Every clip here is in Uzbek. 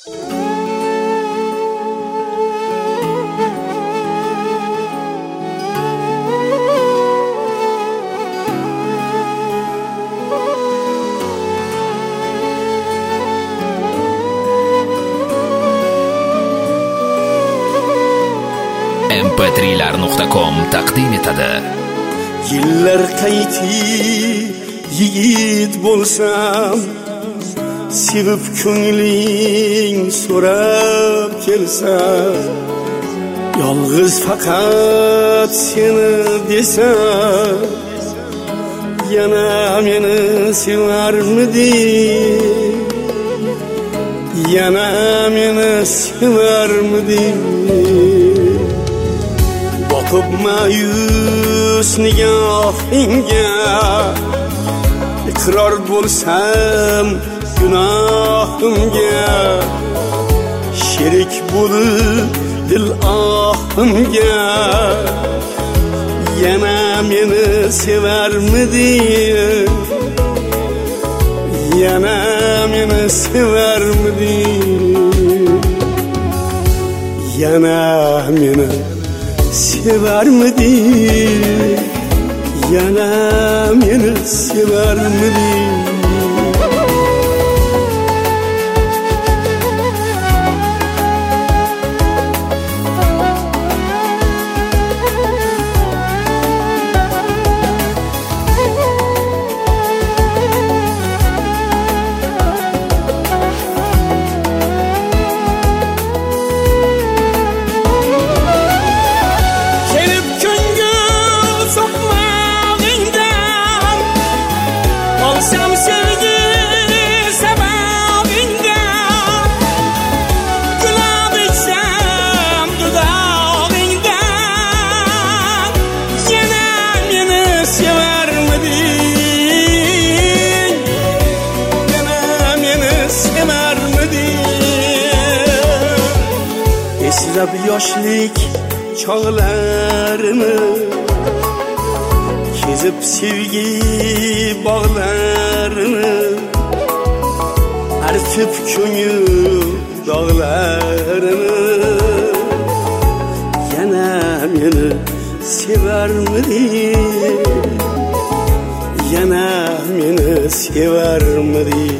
mp3lar.com taqdim etadi. Yillar qayti yigit bo'lsam, sevib ko'ngling so'rab kelsa, yolg'iz faqat seni desa, yana meni sevarmiding? Yana meni sevarmiding? Boqib mayus nigohingga, iqror bo'lsam gunohimga, sherik bo'lib dil ohimga, yana meni sevarmiding? Yana meni sevarmiding? Yana meni sevarmiding? Yana meni sevarmiding? Eslab yoshlik chog'larini, kezib sevgi bog'larini, artib ko'ngil dog'larini, yana meni sevarmiding? Yana meni sevarmiding?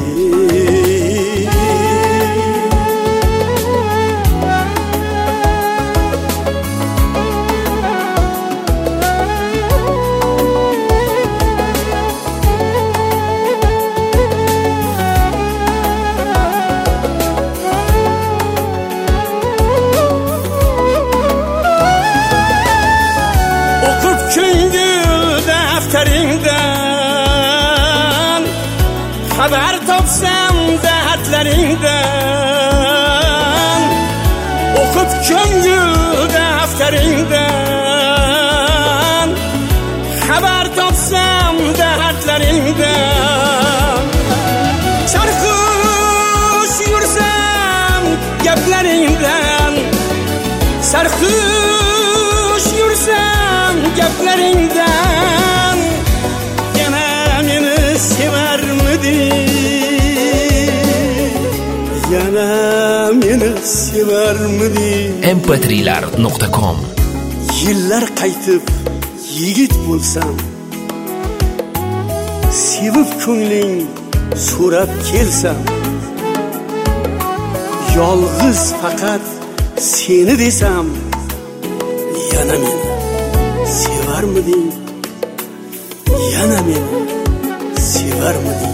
Daftaringdan xabar topsam dardlaringdan, o'qib ko'ngil daftaringdan xabar topsam dardlaringdan, sarxush yursam gaplaringdan, sarxush yursam gaplaringdan, yana meni sevarmiding? Yana meni sevarmiding? mp3lar.com. Yillar qaytib yigit bo'lsam, sevib ko'ngling so'rab kelsam, yolg'iz faqat seni desam, yana meni sevarmiding? Yana meni sevarmiding?